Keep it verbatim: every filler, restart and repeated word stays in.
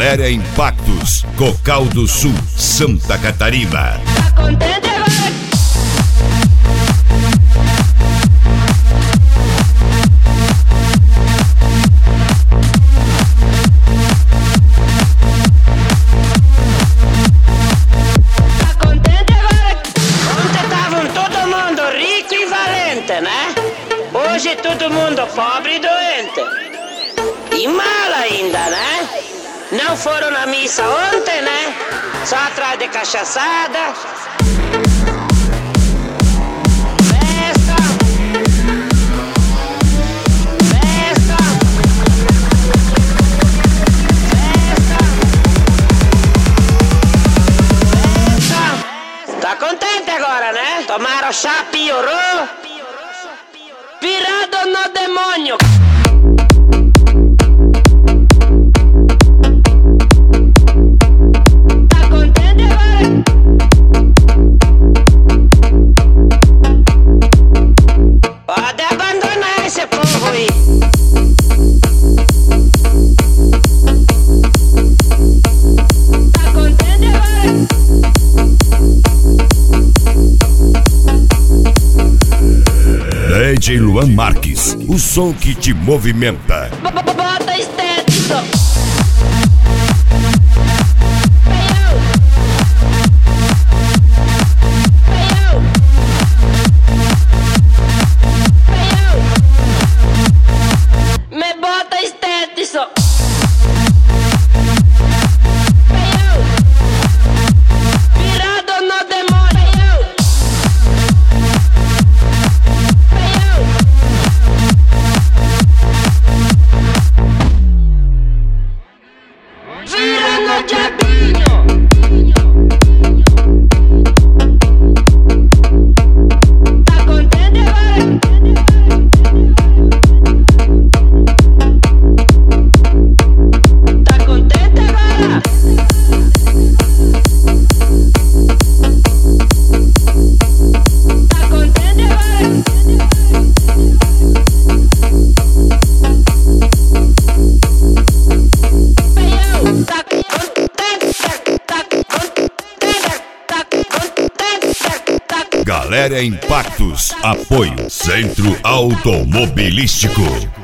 Galera Impactos, Cocal do Sul, Santa Catarina. Tá contente agora? Tá contente agora? Ontem estavam todo mundo rico e valente, né? Hoje todo mundo pobre e doente. E mal ainda, né? Não foram na missa ontem, né? Só atrás de cachaçada. Festa. Festa. Festa. Festa. Tá contente agora, né? Tomaram chá, piorou. Virado no demônio. Pode abandonar esse povo aí. Tá contente agora? D J Luan Marques, o som que te movimenta. Bota estético. Me bota estético. Virado no demônio. Vira no diabinho. Tá contente agora? Tá contente agora? Tá contente agora? Tá contente, tá contente, tá contente, tá. Galera Impactos, apoio Centro Automobilístico.